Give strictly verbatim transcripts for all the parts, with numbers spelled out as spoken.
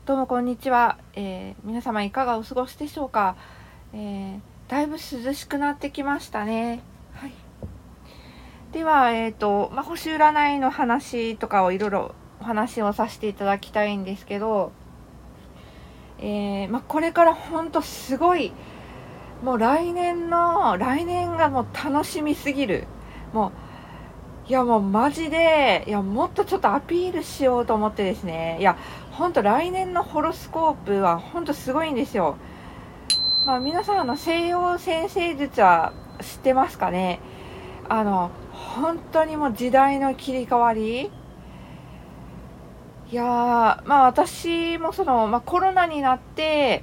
どうもこんにちは、えー皆様いかがお過ごしでしょうか。えーだいぶ涼しくなってきましたね。はい。では、えっと、まあ、星占いの話とかをいろいろお話をさせていただきたいんですけど、えーまあ、これからほんとすごい、もう来年の来年がもう楽しみすぎる。もう、いやもうマジで、いやもっとちょっとアピールしようと思ってですね、いや、ほんと来年のホロスコープはほんとすごいんですよ。まあ、皆さん、あの、西洋占星術は知ってますかね。あの、本当にもう時代の切り替わり。いやー、まあ私もその、まあコロナになって、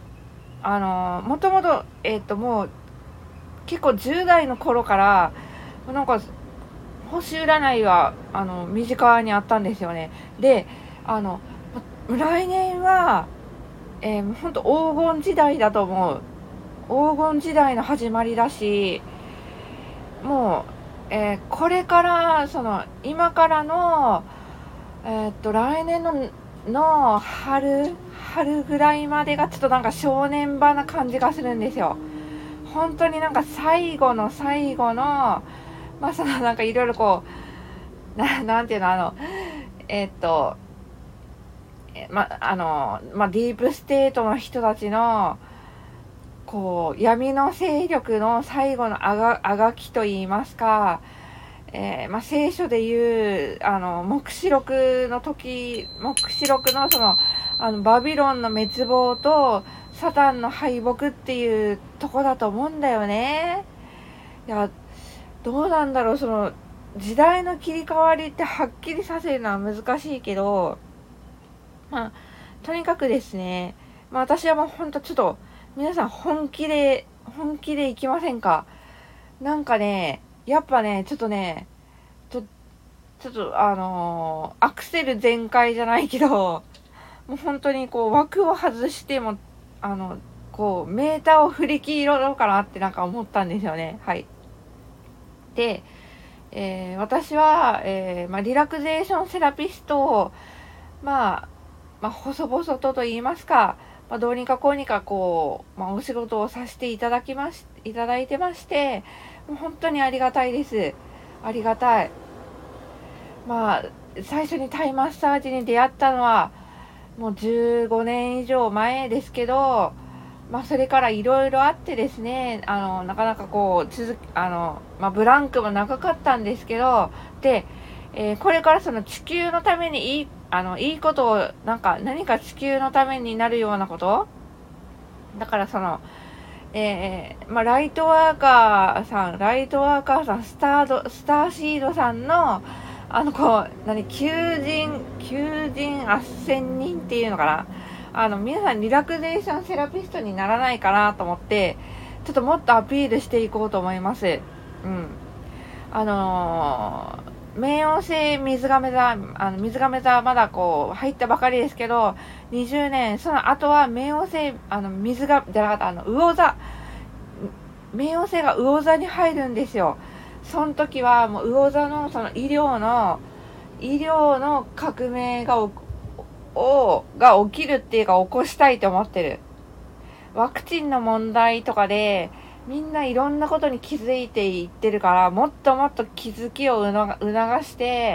あの、もともと、えっともう結構じゅう代の頃から、なんか、星占いは、あの、身近にあったんですよね。で、あの、来年は、えー、本当黄金時代だと思う。黄金時代の始まりだし、もう、えーこれからその今からの、えーっと来年のの春春ぐらいまでがちょっとなんか正念場な感じがするんですよ。本当になんか最後の最後の、まあそのなんかいろいろこうな、なんていうの、あのえーっとえまあのまあディープステートの人たちのこう闇の勢力の最後のあがあがきといいますか、えーまあ、聖書でいう、あの、黙示録の時、黙示録のその、あの、バビロンの滅亡と、サタンの敗北っていうとこだと思うんだよね。いや、どうなんだろう、その、時代の切り替わりってはっきりさせるのは難しいけど、まあ、とにかくですね、まあ私はもうほんとちょっと、皆さん本気で、本気でいきませんか？なんかね、やっぱね、ちょっとね、ちょちょっとあのーアクセル全開じゃないけど、もう本当にこう枠を外しても、あの、こうメーターを振り切ろうかなってなんか思ったんですよね。はい。で、えー私は、えーまあ、リラクゼーションセラピストを、まあ、まあ、細々とと言いますか、まあ、どうにかこうにかこう、まあ、お仕事をさせていただきまし、いただいてまして、もう本当にありがたいです。ありがたい。まあ、最初にタイマッサージに出会ったのは、もうじゅうごねん以上前ですけど、まあ、それからいろいろあってですね、あの、なかなかこう、続き、あの、まあ、ブランクも長かったんですけど、で、えーこれからその地球のためにいい、あの、いいことを、なんか、何か地球のためになるようなことだからその、えー、まあ、ライトワーカーさん、ライトワーカーさん、スタード、スターシードさんの、あの、こう、何、求人、求人斡旋人っていうのかな。あの、皆さんリラクゼーションセラピストにならないかなと思って、ちょっともっとアピールしていこうと思います。うん。あのー冥王星水亀座、あの水亀座まだこう入ったばかりですけど、にじゅうねん、その後は冥王星、あの水が、じゃなかった、あの魚座、冥王星が魚座に入るんですよ。その時はもう魚座のその医療の、医療の革命がおをが起きるっていうか起こしたいと思ってる。ワクチンの問題とかでみんないろんなことに気づいていってるから、もっともっと気づきを促して、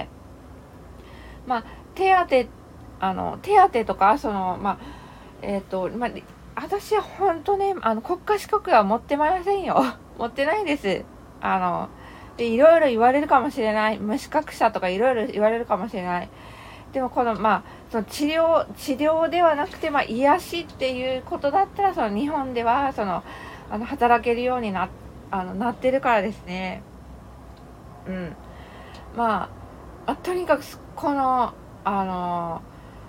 まあ、手当あの手当とかそのまあえっ、とまあ私は本当ね、あの国家資格は持ってませんよ。持ってないです。あのでいろいろ言われるかもしれない、無資格者とかいろいろ言われるかもしれない。でもこのまあその治療治療ではなくて、まあ癒しっていうことだったら、その日本ではそのあの働けるようになあのなってるからですね。うん。まあ、あとにかくこのあの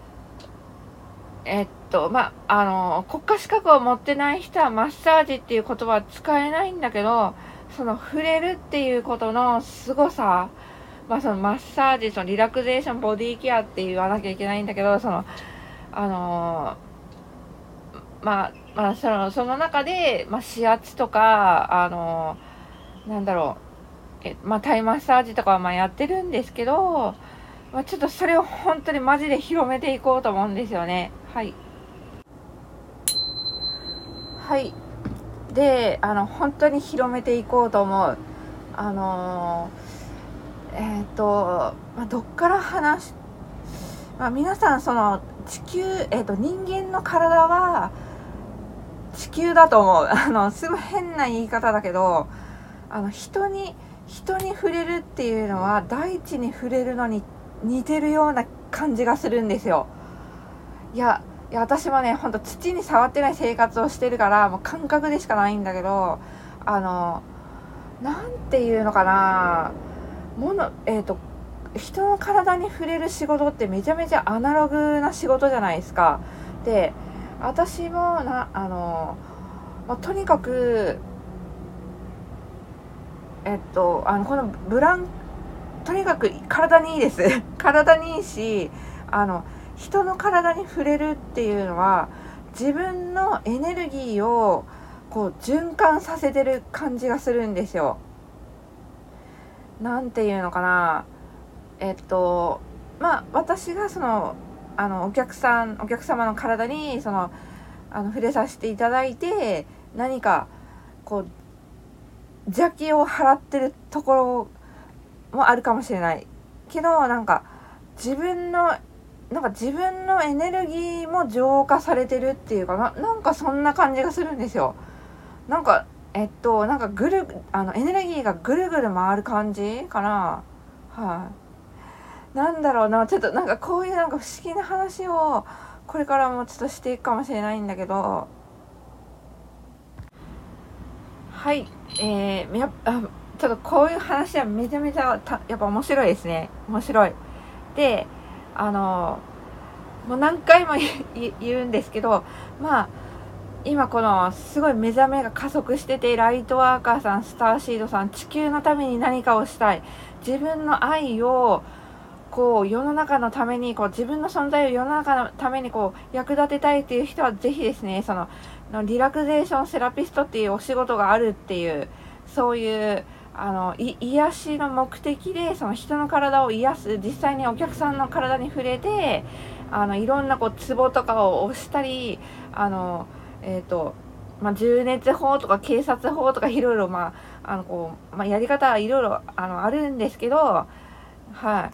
えっとまああの国家資格を持ってない人はマッサージっていう言葉は使えないんだけど、その触れるっていうことの凄さ、まあそのマッサージ、そのリラクゼーションボディケアって言わなきゃいけないんだけど、そのあのーまあまあそのその中で、まあ、指圧とか、あのーなんだろう、えまあタイマッサージとかはまあやってるんですけど、まあ、ちょっとそれを本当にマジで広めていこうと思うんですよね。はい。 はい。で、あの本当に広めていこうと思う。あのー、えっ、ー、と、まあ、どっから話し、まあ、皆さんその地球、えっ、ー、と人間の体は地球だと思う。あのすごい変な言い方だけど、あの人に人に触れるっていうのは大地に触れるのに似てるような感じがするんですよ。いやいや私もね、ほんと土に触ってない生活をしてるからもう感覚でしかないんだけど、あのなんていうのかな、ものえっ、ー、と人の体に触れる仕事ってめちゃめちゃアナログな仕事じゃないですか。で、私もなあの、まあ、とにかくえっとあのこのブランとにかく体にいいです体にいいし、あの人の体に触れるっていうのは自分のエネルギーをこう循環させてる感じがするんですよ。なんていうのかな、えっとまあ私がそのあのお客さんお客様の体にそのあの触れさせていただいて、何かこう邪気を払ってるところもあるかもしれないけど、なんか自分のなんか自分のエネルギーも浄化されてるっていうかな、なんかそんな感じがするんですよ。なんかえっとなんかぐるあのエネルギーがぐるぐる回る感じかな。はい、なんだろうな、ちょっとなんかこういうなんか不思議な話をこれからもちょっとしていくかもしれないんだけど、はい、えー、やっぱちょっとこういう話はめちゃめちゃたやっぱ面白いですね。面白い。で、あのもう何回も言うんですけど、まあ今このすごい目覚めが加速してて、ライトワーカーさん、スターシードさん、地球のために何かをしたい、自分の愛をこう世の中のために、こう自分の存在を世の中のためにこう役立てたいっていう人はぜひですね、そのリラクゼーションセラピストっていうお仕事があるっていう、そういうあの癒しの目的でその人の体を癒す、実際にお客さんの体に触れて、あのいろんなこうツボとかを押したり、あのえっ、ー、とまあ、重熱法とか警察法とかいろいろ、まああのこうまあ、やり方はいろいろあのあるんですけど、はい、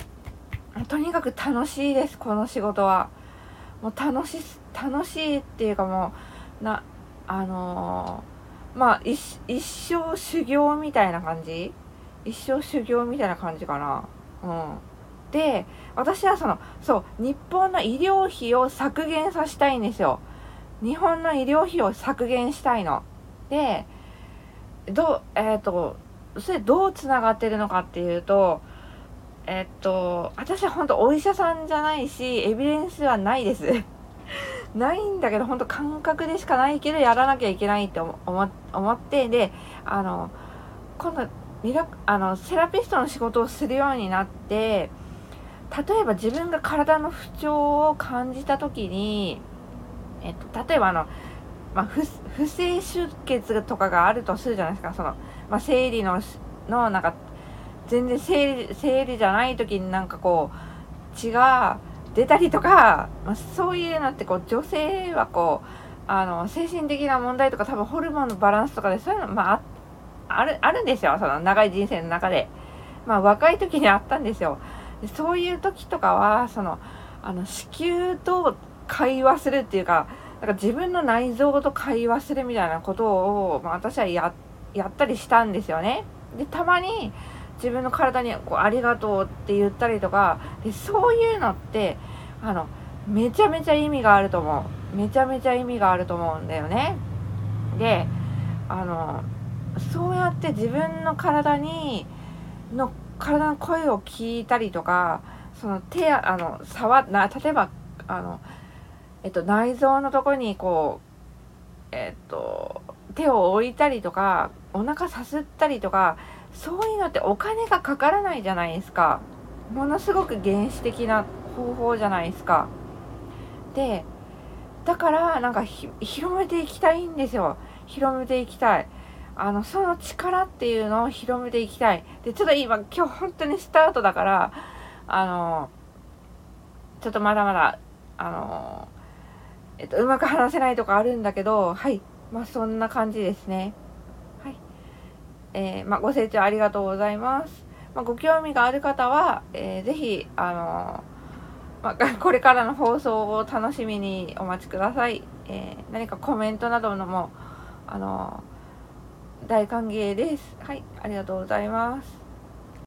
とにかく楽しいです、この仕事は。もう楽し楽しいっていうか、もうなあのー、まあ一一生修行みたいな感じ一生修行みたいな感じかな。うんで、私はそのそう日本の医療費を削減させたいんですよ。日本の医療費を削減したいので、どうえっ、ー、とそれどうつながってるのかっていうと、えっと私は本当お医者さんじゃないしエビデンスはないですないんだけど、本当感覚でしかないけどやらなきゃいけないって思思って、であの今度リラあのセラピストの仕事をするようになって、例えば自分が体の不調を感じた時に、えっと、例えばあの、まあ、不, 不正出血とかがあるとするじゃないですか。その、まあ、生理ののなんか全然生理生理じゃない時になんかこう血が出たりとか、まあ、そういうのってこう女性はこうあの精神的な問題とか多分ホルモンのバランスとかでそういうの、まあ、あるあるんですよ、その長い人生の中で。まあ若い時にあったんですよ。でそういう時とかはそのあの子宮と会話するっていうか、なんか自分の内臓と会話するみたいなことを、まあ、私は や, やったりしたんですよね。でたまに自分の体にこうありがとうって言ったりとかで、そういうのってあのめちゃめちゃ意味があると思うめちゃめちゃ意味があると思うんだよね。であのそうやって自分の体にの体の声を聞いたりとか、その手あの触な例えばあの、えっと、内臓のところにこう、えっと、手を置いたりとかお腹さすったりとか、そういうのってお金がかからないじゃないですか。ものすごく原始的な方法じゃないですか。でだからなんか広めていきたいんですよ。広めていきたい。あのその力っていうのを広めていきたい。でちょっと今今日本当にスタートだから、あのちょっとまだまだあのえっとうまく話せないとかあるんだけど、はい、 まあそんな感じですね。はい。えー、まあご清聴ありがとうございます。まあ、ご興味がある方は、えー、ぜひ、あのー、まあ、これからの放送を楽しみにお待ちください。えー、何かコメントなどのも、あのー、大歓迎です。はい、ありがとうございます。